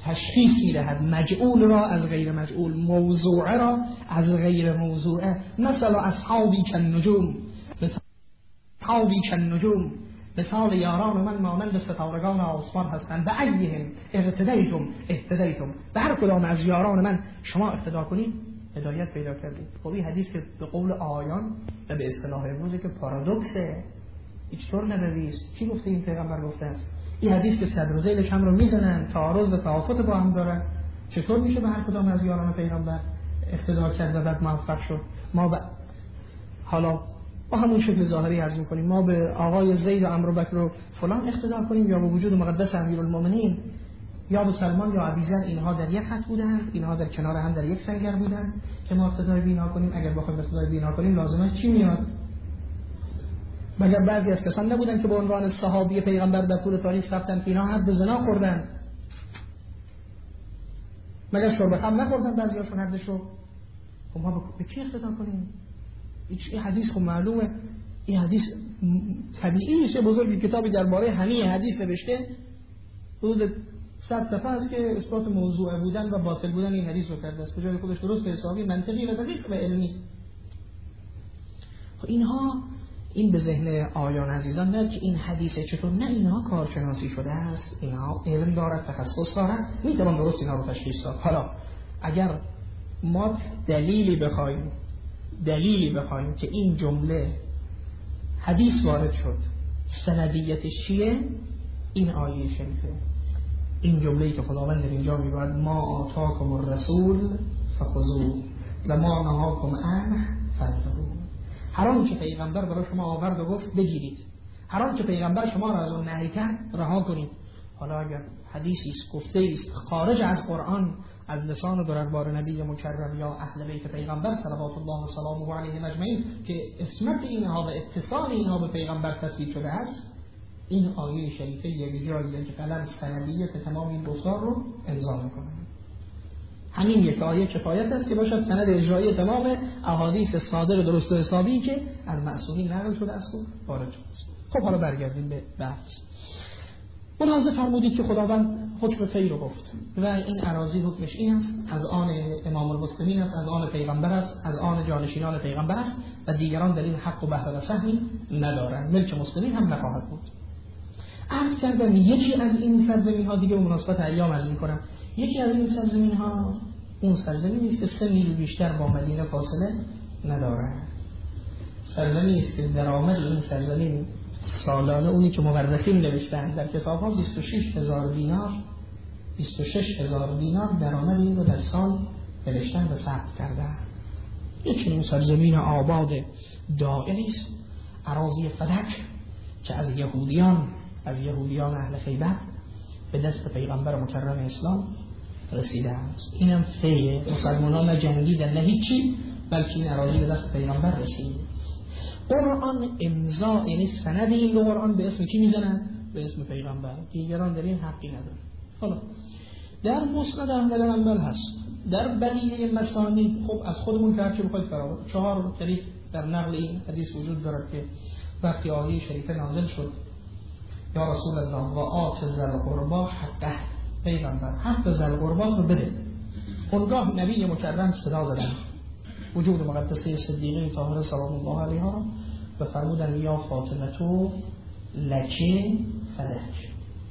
تشخیص می‌دهد مجعول را از غیر مجعول، موضوع را از غیر موضوعه. مثلا اصحابی کالنجوم، اصحابی کالنجوم، مثال یاران من مانند ستارگان آسمان هستند. به ایهم اهتدیتم، به هر کدام از یاران من شما اقتدا کنید هدایت پیدا کردید. خب این حدیث که به قول آیان و به اصطلاح امروزه که پارادوکسه، چطور نبویست؟ کی گفته این پیغمبر گفته است؟ این حدیث که صدر و ذیلش هم رو میزنن، تعارض و توافت با هم داره، چطور میشه به هر کدام از یاران پیغمبر اقتدا کرد و بعد موفق شد؟ ما حالا با همون شکل ظاهری عرض میکنیم ما به آقای زید و عمرو و بکر و فلان اقتدا کنیم، یا به وجود مقدس امیرالمومنین، یا به سلمان یا ابیذر، اینها در یک خط بودند، اینها در کنار هم در یک سنگر بودند که ما اقتدای بینا کنیم. اگر بخوایم اقتدای بینا کنیم لازمه چی میاد؟ مگر بعضی از کسان نبودن که به عنوان صحابی پیغمبر در طول تاریخ ثبتن که اینا حد زنا خوردن؟ مگر شرب خمر نخوردن بعضیاشون حدشو؟ خب ما به کی اقتدا کنیم؟ این حدیث خب معلومه، این حدیث طبیعی است. بزرگی کتابی درباره همین حدیث نوشته، حدود 100 صفحه است که اثبات موضوع بودن و باطل بودن این حدیث رو کرده است، به جای خودش درست حسابی منطقی و دقیق و علمی. خب اینها این به ذهن آیان عزیزان نه که این حدیثه چطور، نه اینها کارشناسی شده است، اینها علم دارد، تخصص دارد، میتوان درست اینا رو تشخیص داد. حالا اگر ما دلیلی بخوایم که این جمله حدیث وارد شد سندیتش چیه؟ این آیه شریفه، این جمله‌ای که خداوند در اینجا میگوید ما آتاکم الرسول فخذوه و ما نهاکم عنه فانتهوا. هر آنچه پیغمبر برای شما آورد و گفت بگیرید، هر آنچه پیغمبر شما را از اون نهی کرد رها کنید. حالا اگر حدیثی است، گفته‌ای است خارج از قرآن از لسان و دربار نبی مکرم یا اهل بیت پیغمبر صلوات الله و سلامه علیهم اجمعین که اسمت اینها و اتصال اینها به پیغمبر تثبیت شده است، این آیه شریفه یک جایی که قلم سندیت تمام این گفتار رو امضا می‌کنه. همین یک آیه کفایت است که باشد سند اجرایی تمام احادیث صادر درست و حسابی که از معصومین نقل شده است و وارد شده است. خب حالا برگردیم به بحث. ملاحظه فرمودید که خداوند حکم فی رو گفت و این اراضی حکمش این است، از آن امام المسلمین است، از آن پیغمبر است، از آن جانشینان پیغمبر است و دیگران در این حق و بهره و سهمی ندارند، ملک مسلمین هم نخواهد بود. عرض کردم یکی از این سرزمین ها، دیگه به مناسبت ایام عرض می‌کنم، یکی از این سرزمین ها اون سرزمینی است که 3 میل بیشتر با مدینه فاصله نداره. سرزمینی است که درآمد این سرزمین سالانه، اونی که مورخین نوشتن در کتاب‌ها 26000 دینار درآمد این رو در سال نوشتن و ثبت کردن. یکی این سرزمین آباد دائمی است، اراضی فدک که از یهودیان اهل خیبر به دست پیغمبر مکرم اسلام رسیده است. اینم فیه، مسلمانان نه جنگیدن نه هیچی، بلکه این اراضی به دست پیغمبر رسید. قرآن امضا، یعنی سند این قرآن به اسم کی میزنن؟ به اسم پیغمبر. دیگران در این حقی ندارن. حالا در مسند احمد حنبل هست، در بقیه مسانید خب از خودمون که هرچی بخواید فرا 4 طریق در نقل این حدیث وجود دارد که وقتی آیه شریفه نازل شد یا رسول الله و آت ذل قربا حقه، پیغمبر حق ذل قربا رو بده. اونگاه نبی مکرم صدا زدن وجود مقدسه صدیقه طاهره سلام الله علیها و فرمودن یا فاطمه تو لکه فدک.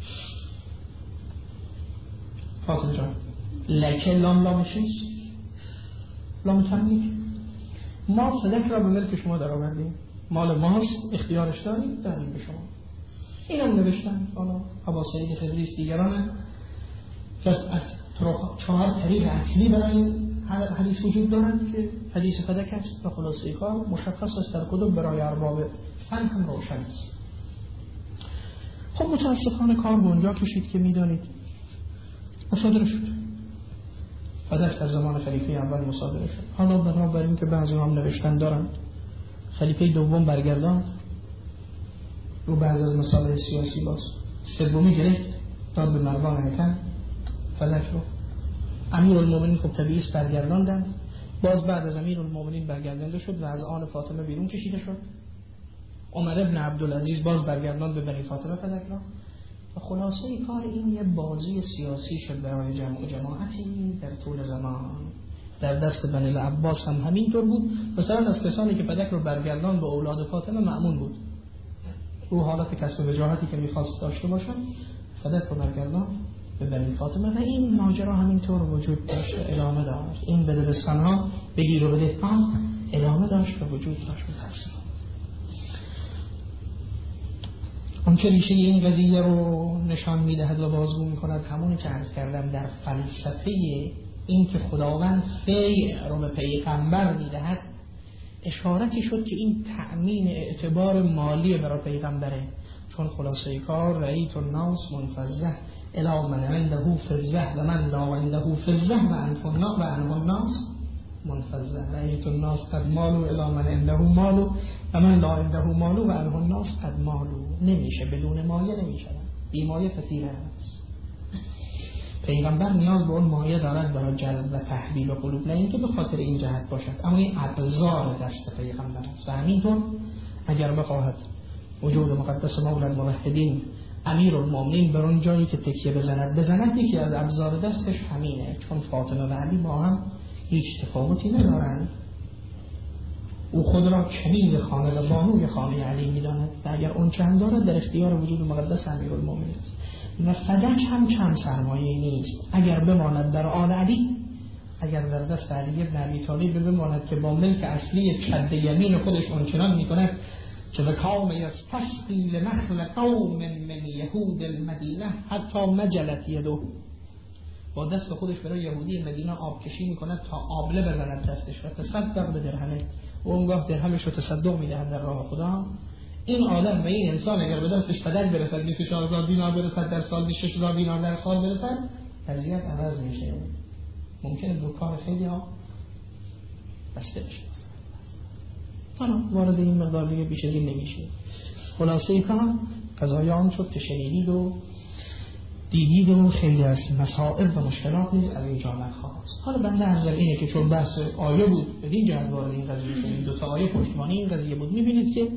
فاطمه جان لکه لامشیست، لام تملیک، ما فدک را به ملک شما در آوردیم، مال ماست، اختیارش داریم، داریم به شما. این هم نوشتن. حالا عباسیه خدریس دیگران که از 4 طریق اصلی برای حدیث وجود دارند که حدیث فدک است و خلاصه کار مشخص است در کتب برای ارباب فن هم روشن است. خب متاسفانه کار به اونجا کشید که میدانید مصادره شد. فدک در زمان خلیفه اول مصادره شد. حالا بنابراین این که بعضی هم نوشتن دارند خلیفه دوم برگرداند رو بعض از مسائل سیاسی، باز سومی گرفت داد به مروان حکم فدک رو. امیرالمومنین خب طبیعی برگرداندند، باز بعد از امیرالمومنین برگردانده شد و از آن فاطمه بیرون کشیده شد. عمر ابن عبدالعزیز باز برگرداند به بنی فاطمه فدک را. و خلاصه کار این یه بازی سیاسی شد برای جمع و جماعتی در طول زمان. در دست بنی العباس هم همینطور بود. مثلا از کسانی که پدک رو برگردان به اولاد فاطمه مأمون بود، رو حالت کسب وجاهتی که میخواست داشته باشن پدک رو برگردان به بنی فاطمه و این ماجرا همینطور وجود داشت و ادامه داشت. این بده بستانها بگیر و بده ادامه داشت و وجود داشت. متاسفم اون که ریشه این قضیه رو نشان میدهد و بازگو میکند همونی که عرض کردم در فلسفه این که خداوند فیع رو به پیغمبر میدهد اشارتی شد که این تأمین اعتبار مالی برای پیغمبره. چون خلاصه کار رأیت الناس منفزه الی من عنده فزه و من لا عنده فزه و عنه الناس منفزه. رأیت الناس قد مالو الی من عنده مالو و من لا عنده مالو و عنه الناس قد مالو. نمیشه بدون مایه، نمیشه بی مایه فتیره است. پیغمبر نیاز به اون مایه دارد برای جلب و تحویل و قلوب، نه اینکه به خاطر این جهت باشد، اما این ابزار دست پیغمبر است. و همینطور اگر بخواهد وجود مقدس مولا الموحدین امیرالمومنین بر اون جایی که تکیه بزند یکی از ابزار دستش همینه. چون فاطمه و علی با هم هیچ تفاوتی ندارند. او خود را کنیز خانه و بانوی خانه علی می‌داند و اگر اون چند دارد در اختیار وجود مقدس امیرالمومنین است. و فدک هم چند سرمایه نیست. اگر بماند در آن علی، اگر در دست علی ابن ابی طالب بماند که با ملک اصلی چد یمین خودش آنچنان می‌کند که وکام یستسقی لنخل قوم من یهود المدینه حتی مجلت یده، با دست خودش برای یهودی مدینه آب کشی می‌کند تا آبله بزند دستش و تصدق به درهمه و اونگاه درهمش رو تصدق می‌دهد در راه خدا. این آدم و این انسان اگر به دستش فدک برسد 24000 دینار برسد در سال، 26000 دینار در سال برسد، وضعیت عوض میشه. ممکنه دکان خیلی ها بسته بشه. حالا وارد این مقدار دیگه بیش از این نمیشه. خلاصه کار قضایان شد که شنیدید و دیدید و خیلی از مسائل و مشکلات نیز از اینجا خواست. حالا بنده عرض اینه که چون بحث آیه بود بدین جهت وارد این قضیه شدیم، دو تا آیه پشتیبانی این قضیه بود. میبینید که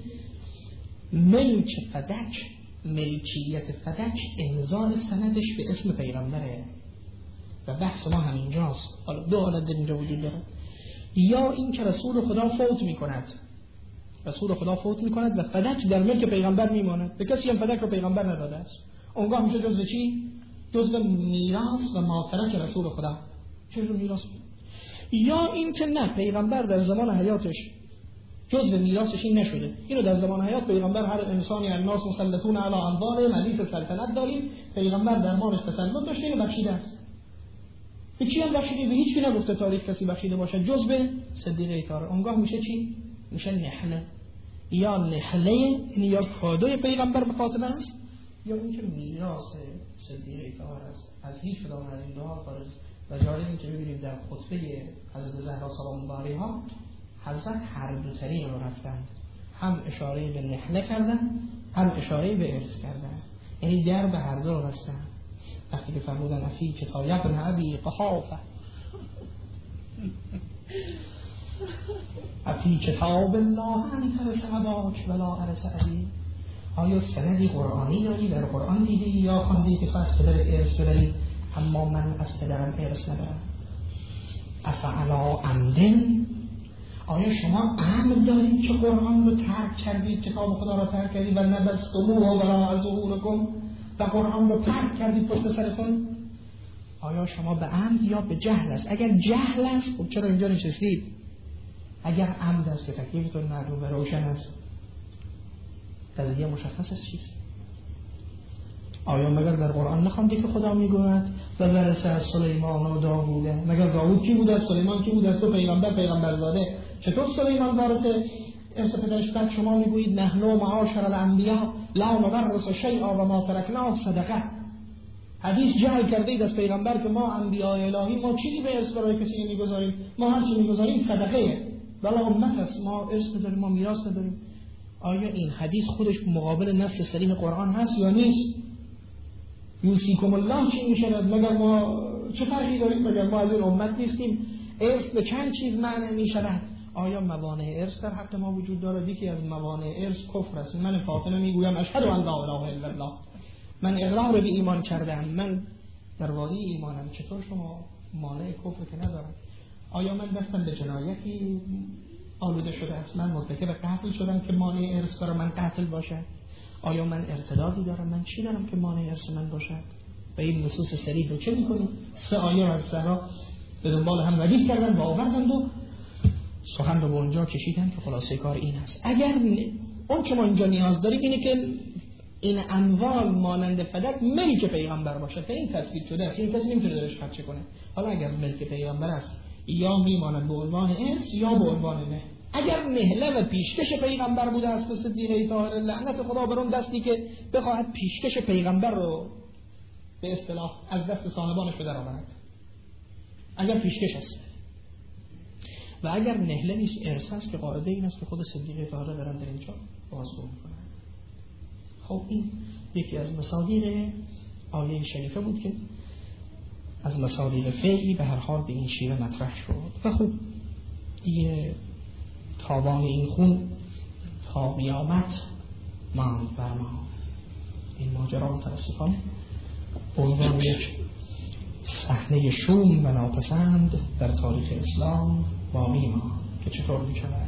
ملک فدک، ملکیت فدک انزال سندش به اسم پیغمبره و بحث ما همینجاست. حالا دو حالت در اینجا وجود داره، یا این که رسول خدا فوت میکند، رسول خدا فوت میکند و فدک در ملک پیغمبر میماند، به کسی هم فدک رو پیغمبر نداده است، اونگاه میشه جزء چی؟ جزء میراث و ماترک رسول خدا. چه جور میراث؟ یا این که نه، پیغمبر در زمان حیاتش جزء میراثش این نشده، اینو در زمان حیات پیغمبر هر انسانی الناس مسلطون علی انوار ملیک سلطنت داریم، پیغمبر درمانش تسلط داشته، اینو بخشیده است. به کی هم بخشیده؟ به هیچ کی نگفته تاریخ کسی بخشیده باشه جز به صدیقه طاهره. اونگاه میشه چی؟ میشه نحله. یا نحله یعنی یا کادوی پیغمبر به فاطمه است، یا اینکه میراث صدیقه طاهره است. از هیچ کدام از این دو ها خارج. و جالب این که ببینیم در خطبه حضرت زهرا سلام الله علیها حضرت هر دو طریق رو رفتند، هم اشاره به نحله کردن هم اشاره به ارث کردن، یعنی در به هر دو رو رفتند. وقتی که فرمودن افی کتاب ابن ابی قحافه افی کتاب الله انت رسعباک ولا ارس علی، آیا سندی قرآنی داری در قرآن دیدی یا خواندی که فرض پدر ارث ببری اما من از پدرم ارث ندارم؟ افعلا عمدن، آیا شما عمد دارید که قرآن رو ترک کردید، کتاب خدا رو ترک کردید و نبستموه و وراء ظهورکم و قرآن رو ترک کردید پشت سرتون؟ آیا شما به عمد یا به جهل است؟ اگر جهل است خب چرا اینجا نشستید؟ اگر عمد است که تکلیفتون معلوم و روشن است، قضیه مشخص است چیست؟ آیا مگر در قرآن نخوانده که خدا میگوید و ورثه از سلیمان و داووده؟ مگر داوود کی بود از سلیمان کی بود از تو پیغمبرزاده؟ چطور سلیمان وارث ارث پدرش کرد؟ شما میگویید نحن معاشر الانبیاء لا نورث شیئا و ما ترکنا صدقه. حدیث جعل کرده اید از پیغمبر که ما انبیاء الهی ما چیزی به ارث برای کسی نمیگذاریم، ما هر چی میگذاریم صدقه، ولی امت است، ما ارث نداریم، ما میراث نداریم. آیا این حدیث خودش مقابل نص سلیم قرآن هست یا نیست؟ یوصیکم الله چی میشود؟ مگر ما چه فرقی داریم؟ مگر ما از این امت نیستیم؟ ارث به چند چیز معنی میشود؟ آیا موانع ارث در حق ما وجود دارد؟ یکی از موانع ارث کفر است. من فاطمه میگویم اشهد ان لا اله الا الله، من اقرار به ایمان کردم، من در واقع ایمانم، چطور شما مانع کفر که ندارم؟ آیا من دستم به جنایتی آلوده شده است؟ من مرتکب قتل شدم که مانع ارث برای من قتل باشد؟ آیا من ارتدادی دارم؟ من چی دارم که مانع ارث من باشد؟ و این نصوص صریح رو چه میکنید؟ 3 آیه از سرا به دنبال هم ردیف کردن و آوردند و سخن رو به اونجا کشیدن که خلاصه کار این است. اگر اون که ما اینجا نیاز داریم اینه که این اموال مانند فدک ملک پیغمبر باشه، تا این تصویر شده است، این کسی نمیتونه درش خرچه کنه. حالا اگر ملک پیغمبر است یا میماند به عنوان ارث یا به عنوان مهر. اگر مهله و پیشکش پیغمبر بوده است به صدیقه طاهره، لعنت خدا بر اون دستی که بخواهد پیشکش پیغمبر رو به اصطلاح از دست صاحبانش به در آورد، اگر پیشکش است. و اگر نهله نیست ارث است که قاعده این است که خود صدیقه طاهره دارن در اینجا بازگو میکنن. خب این یکی از مصادیق آیه شریفه بود که از مصادیق فعلی به هر حال به این شیوه مطرح شد. و خب دیگه تابان این خون تا قیامت ماند بر ما. این ماجرا متاسفانه عنوان یک صحنه شوم و ناپسند در تاریخ اسلام باقی ماند که چطور می شود.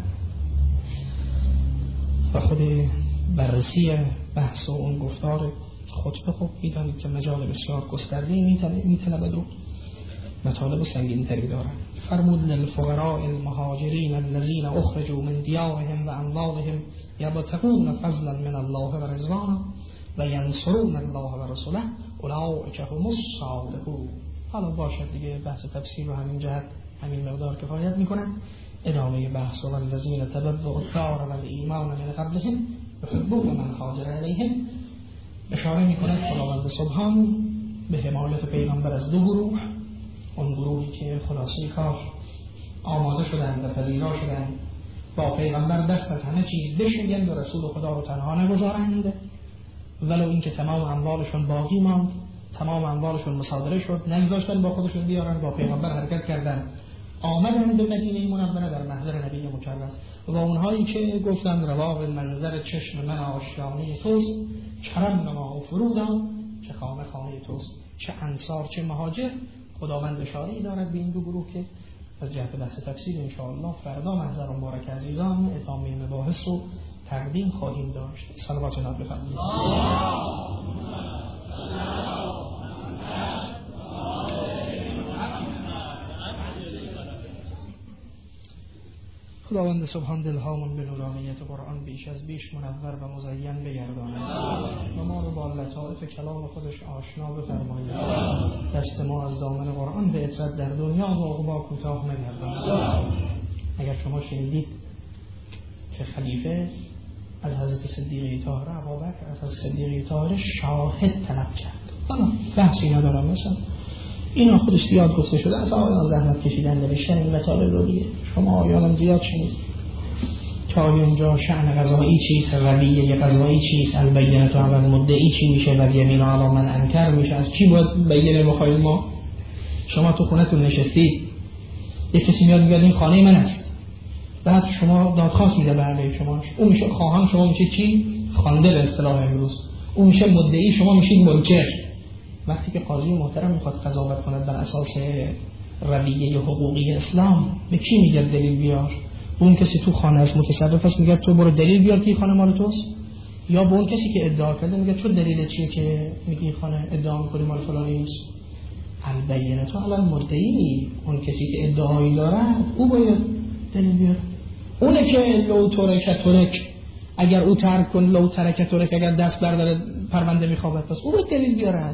و خود بررسی بحث و اون گفتار خطبه خب میدانید که مجال بسیار گسترده‌ای می‌طلبد و مطالب سنگین‌تری دارد. فرمود للفقراء المهاجرین الذين اخرجوا من دیارهم و اموالهم یبتغون فضلا من الله و رضوانا و ینصرون الله و رسوله اولئک هم الصادقون. حالا باشد دیگه بحث تفسیر و همین جهت همین مقدار کفایت میکنه. ادامه بحث و الذین تبوأوا الدار و الایمان من قبلهم یحبون من هاجر الیهم اشاره میکند خداوند سبحان به حمایت پیغمبر از 2 گروه. اون گروهی که خلاصه کار آماده شدند و پذیرا شدند با پیغمبر دست از همه چیز بشویند و رسول خدا رو تنها نگذارند، ولو اینکه تمام اموالشون باقی ماند، تمام اموالشون مصادره شد، نگذاشتن با خودشون بیارن، با پیغمبر حرکت کردن، آمدن به مدینه منوره در محضر نبی مکرم. و اونهایی که گفتند رواق منظر چشم من آشیانه توست، کرم نما و فرودم چه خانه خانه توست. چه انصار چه مهاجر. خداوند اشاره‌ای دارد به این 2 گروه که از جهت بحث تفسیر انشاءالله فردا محضر مبارک عزیزان ادامه مباحث رو تقدیم خواهیم داشت. صلوات الله بفرمایید. خداوند سبحان دلهامون به نورانیت قرآن بیش از بیش منور و مزین بگرداند و ما رو با لطائف کلام خودش آشنا بفرمایید. دست ما از دامن قرآن به عزت در دنیا و عقبا کوتاه نگرداند. اگر شما شنیدید که خلیفه از حضرت صدیقه طاهره ابوبکر از حضرت صدیقه طاهره شاهد طلب کرد، حالا بحثی ندارم، مثلا اینا خودش زیاد گفته شده، از آیان زحمت کشیدن نوشتن این مطالب رو دیگه شما آیانم زیاد شنید که آیا اینجا شأن قضایی چیست، رویه قضایی چیست، البینه تو علی المدعی چی میشه و یمین علی من انکر میشه. از کی باید بینه بخواید؟ ما شما تو خونتون نشستید، یک کسی میاد میگه این خانه من است، بعد شما دادخواست میده به علیه شما، اون میشه خواهان، شما میشه چی؟ خوانده به اصطلاح امروز، اون میشه مدعی، شما میشید منکر. وقتی که قاضی محترم میخواد قضاوت کند بر اساس رویه حقوقی اسلام، به کی میگه دلیل بیار؟ اون کسی تو خانه است متصرف است میگه تو برو دلیل بیار که خانه مال توست؟ یا به اون کسی که ادعا کرده میگه تو دلیل چیه که میگی خانه ادعا میکنی مال فلانی نیست؟ البینه تو علی المدعی، اون کسی که ادعایی داره او باید دلیل بیاره. اونه که لو ترک اگر او ترک کن، لو ترک ترک اگر دست برداره پرونده میخوابد، پس او باید دلیل بیاره.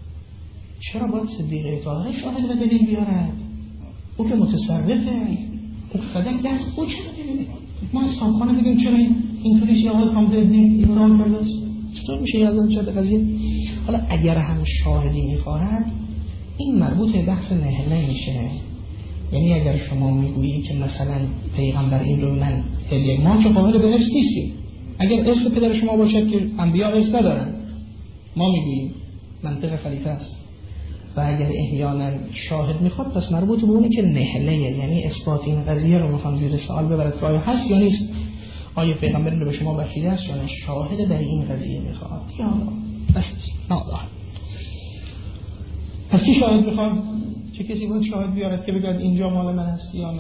چرا باید صدیقه طاهره شاهد و دلیل بیارد؟ او که متصرفه، او فدک دست او چرا دلیله؟ ما از کامخانه بگیم چرا اینطوری شیعه کامده ایران کرده است؟ چطور میشه یادان شده قضیه؟ حالا اگر هم شاهدی میخواهد این مربوط به بحث نهله میشه. یعنی اگر شما میگویی که مثلا پیغمبر این رو من هدیه، ما که قابل به ارث نیستیم، اگر ارث پدر شما باشد که انبیا ارث ندارن، ما میگوییم منطق خلیفه است. و اگر احیانا شاهد میخواد پس مربوط به اونه که نهله، یعنی اثبات این قضیه رو میخوام زیر سوال ببرد که آیا هست یا نیست، آیا پیغمبر رو به شما بخشیده است یا نه، شاهد در این قضیه میخواد. یا بس نادان. پس کی شاهد میخواد؟ چه کسی باید شاهد بیارد که بگوید اینجا مال من هست یا نه؟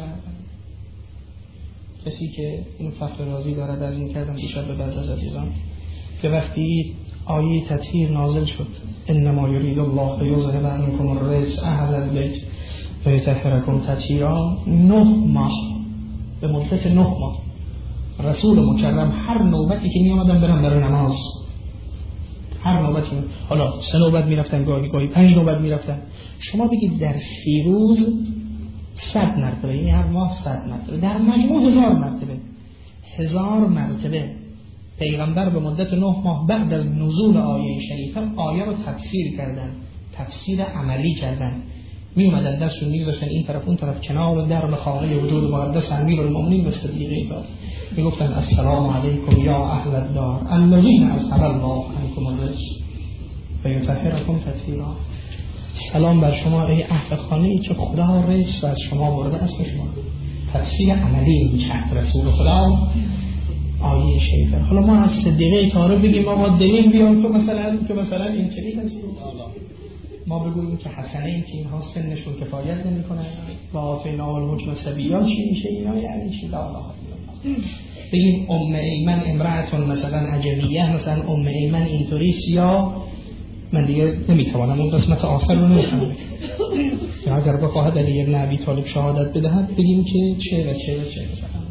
کسی که این فخر رازی دارد از این کردم دیشب به بعض از عزیزان که وقتی آیه تطهیر نازل شد انما یرید الله لیذهب عنکم الرجس اهل البیت و یطهرکم تطهیرا 9 ماه به مدت 9 ماه رسول مکرم هر نوبتی که می آمدن برن برای نماز، هر نوبتی، حالا 3 نوبت می رفتن، گاهی 5 نوبت می رفتن. شما بگید در 30 روز 100 مرتبه، یعنی هر ماه 100 مرتبه، در مجموع 1000 مرتبه. 1000 مرتبه پیغمبر به مدت 9 ماه بعد از نزول آیه شریفه آیه رو تفسیر کردن، تفسیر عملی کردن. می اومدن درسشون می‌گذاشتن این طرف اون طرف کنار در خانه وجود مقدس امیرالمومنین و صدیقه اکبر، میگفتن السلام علیکم یا اهل الدار الذین اذهب الله عنکم الرجس و یطهرکم تطهیرا. سلام بر شما ای اهل خانه که خدا رجس از شما برده است. شما تفسیر عملی این چند رسول خدا آیه شریفه. حالا ما از صدیقه اکبر بگیم ما دلیل بیان که مثلا این چنین است، ما بگوییم که حسنه این که اینها سنشون کفایت نمی‌کنه و آفینا الحکم سبیان چی میشه اینا، یعنی چی؟ لا اله الا الله. بگیم ام ایمن امرأتون مثلا عجمیه، مثلا ام ایمن اینطوریست، یا من دیگه نمیتوانم اون قسمت آخر رو نمی‌فهمم، یا اگر بخواهد علی ابن ابی طالب شهادت بدهد بگیم که چه و چه و چه.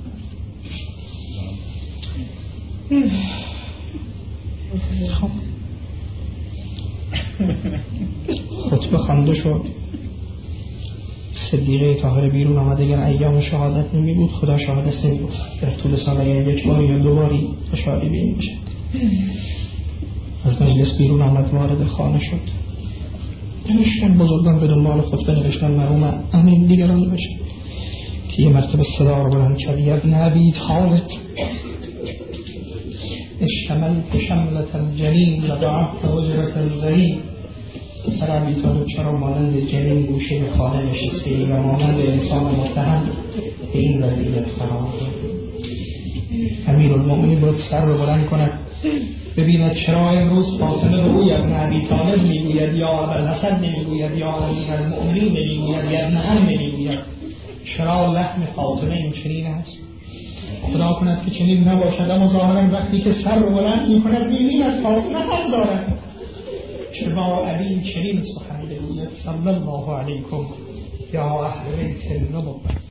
خب خطبه خوانده شد، صدیقه طاهره بیرون آمد. اگر ایام شهادت نمی بود خدا شهادت نمی بود، در طول سال اگر 1 بار یا 2 باری شهادی بین بشه. از مجلس بیرون آمد، وارد خانه شد. نوشتن بزرگان به دنبال خطبه نوشتن مرحوم امین دیگران نوشتن که یه مرتبه صدا رو بلند کرد یا ابن ابی طالب اشتملت شملة الجنین لدعبت وجرة الزرین. سر ابی طالب چرا مانند جنین گوشه خانه نشستی و مانند انسان متهم به این وضعیت قرار دادی؟ امیرالمومنین باید سر رو بلند کند ببیند چرا امروز فاطمه به اوی ابن ابی طالب میگوید یا ابوالحسن نمیگوید یا امیرالمومنین نمیگوید یا ابن عم نمیگوید، چرا لحن فاطمه این چنین است؟ خدا کند که چنین نباشد، اما ظاهرا وقتی که سر رو بلند میکند میبیند فاطمه هم دارد که با علی چنین سخن بگوید صلی الله علیکم یا اهل بیت النبوة.